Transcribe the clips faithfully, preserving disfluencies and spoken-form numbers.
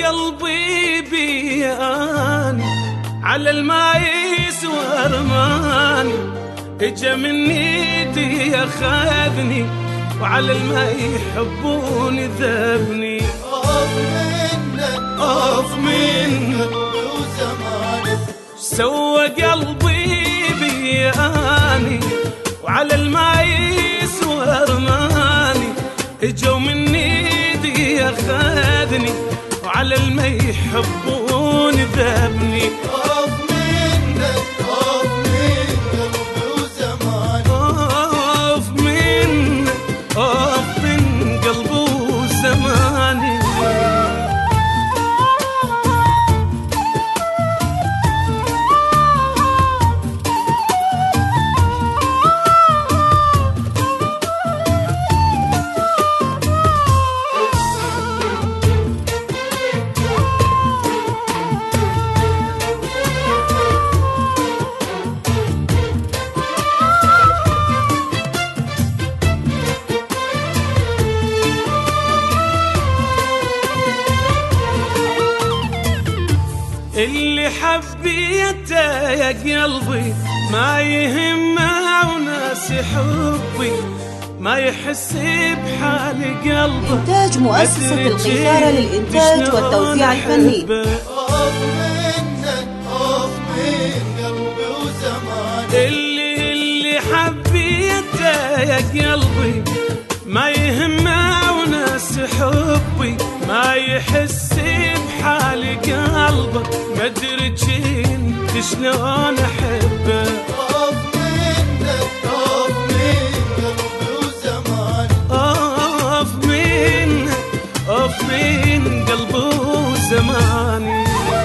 قلبي بياني على الماء يسوى رماني، اجا من ايدي اخذني وعلى الماء يحبوني ذابني. اوف منك اوف منك وزمانك، سوى قلبي بياني وعلى الماء يسوى رماني، اجوا من ايدي اخذني وعلى الماء يحبوني ذابني. اوف منك اوف منك وزمانك، اوف منك اوف من قلبي وزماني. اللي حبيته يا قلبي ما يهمه وناس حبي، ما يحس بحال قلبه. إنتاج مؤسسة القيثارة للإنتاج والتوزيع الفني. اوف منك اوف من قلبي وزمانك، اللي اللي حبيته يا قلبي ما يهمه وناس حبي، ما يحس بحال قلبه، ما ادري كنت شلون احبه. اوف منك اوف من قلبي وزمانك، اوف من اوف من قلبي وزماني.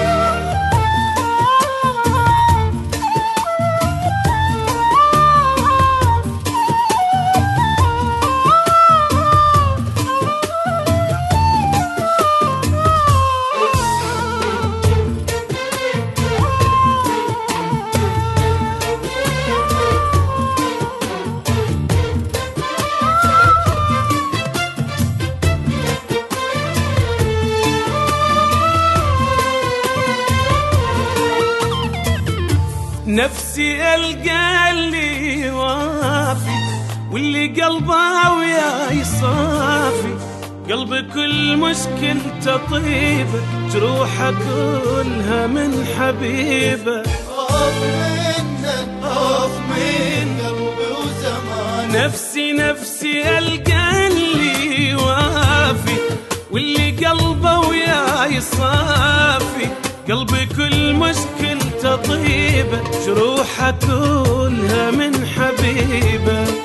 نفسي ألقى اللي وافي واللي قلبه وياي صافي، قلبي كل مشكلته طيبة، جروحه كلها من حبيبه. اوف منك اوف من قلبي وزمانك، نفسي نفسي ألقى اللي وافي واللي قلبه وياي صافي، قلبي كل مشكلته طيبة، جروحه كلها من حبيبه.